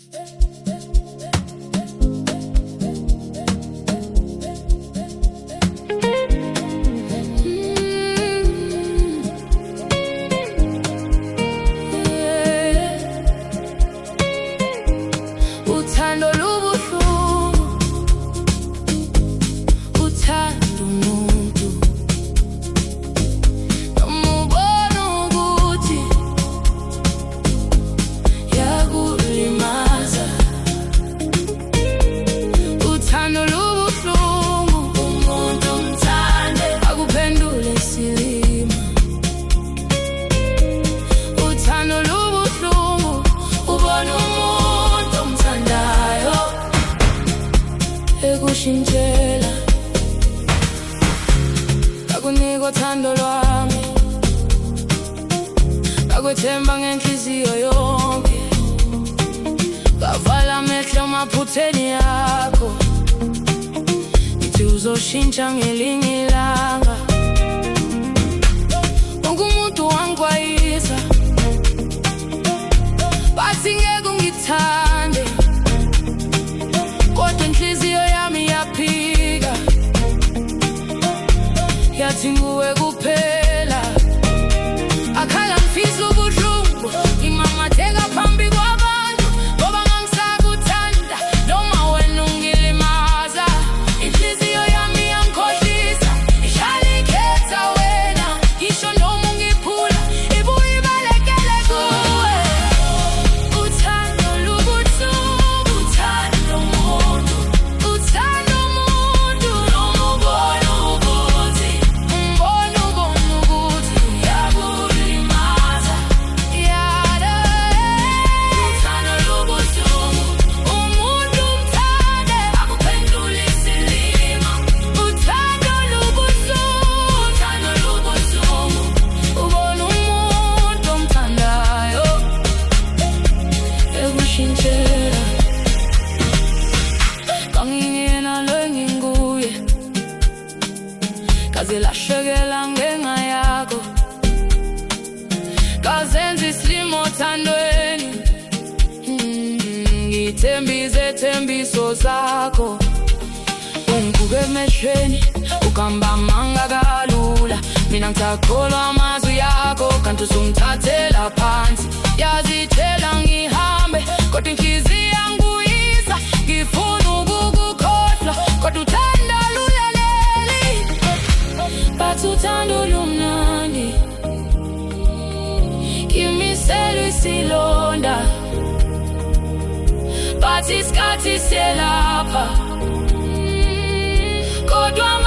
Uthando lubuhlungu, uthanda umuntu noma ubona ukuthi yakulimaza. Uthando lubuhlungu, umuntu umthande akuphendule silima. Uthando lubuhlungu, ubona umuntu omthandayo ekushintshela. Ngakunika uthando lwami, ngakwethemba ngenhliziyo yonke, ngavala amehlo emaphutheni yakho, ngithi uzoshintsha ngelinye ilanga. Wonke umuntu wangixwayisa, bathi ngeke ungithande, kodwa inhliziyo yami yaphika, yathi nguwe kuphela. Akhala ngifisa ubuhlungu, ngimamatheka phambi kwabantu, ngoba ngangisakuthanda noma wena ungilimaza. Inhliziyo yami yangikhohlisa, ishaya ikhetha wena, ngisho noma ungiphula ibuye ibalekele kuwe. Uthando lubuhlungu, uthanda umuntu, uthanda umuntu noma ubona ukuthi yakulimaza. Yada, uthando lubuhlungu, umuntu umthande akuphendule silima. Uthando lubuhlungu, ubona umuntu omthandayo ekushintshela. Kangingena lo nginguye, kaze lahlekela ngenxa yakho, kazenza isilimo othandweni. Ngithembise thembiso zakho, ungiguke emehlweni, ukamba amanga kalula. Mina ngisakholwa amazwi yakho, kanti usungithathela phansi. Yazithela ngihambe, kodwa inhliziyo yangiyisa. Ngifuna ukukukhohlwa, kodwa uthando lulaleli. Bathi uthando lumnandi, ngimisela isilonda, bathi isikhathi siyelapha, kodwa